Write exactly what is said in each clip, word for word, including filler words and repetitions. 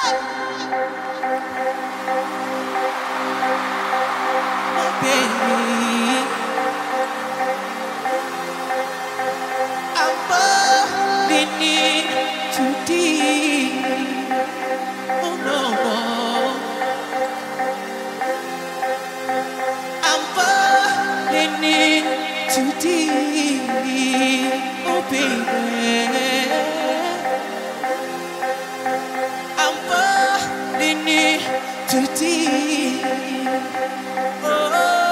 Too deep, oh baby, I'm falling in too deep. Oh,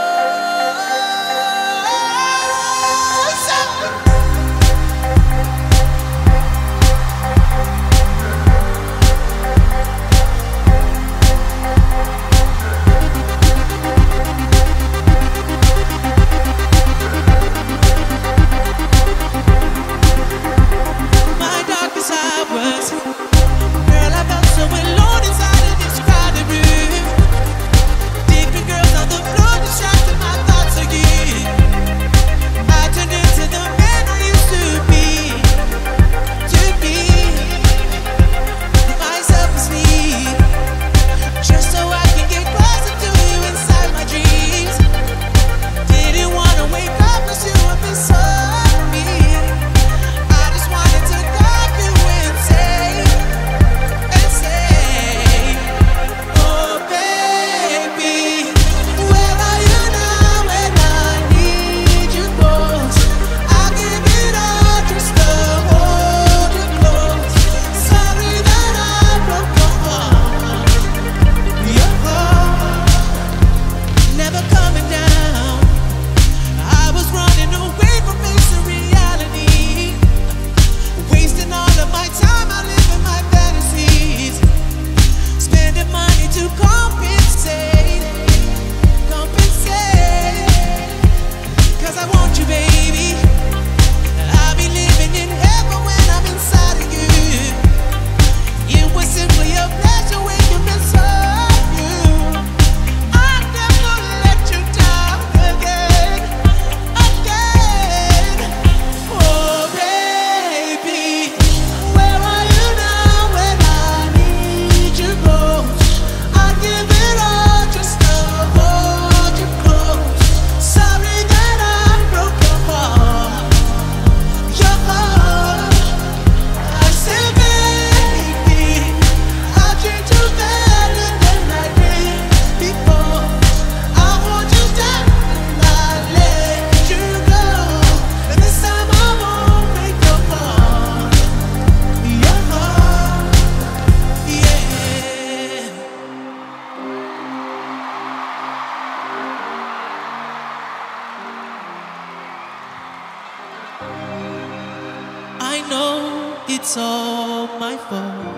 I know it's all my fault.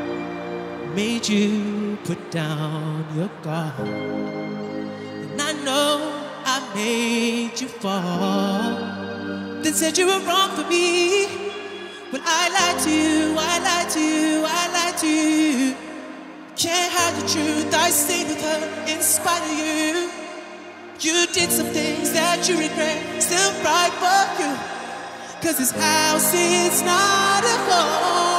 Made you put down your guard. And I know I made you fall. Then said you were wrong for me. When I lied to you, I lied to you, I lied to you. Can't hide the truth, I stayed with her in spite of you. You did some things that you regret, still right for you. Cause this house is not a home.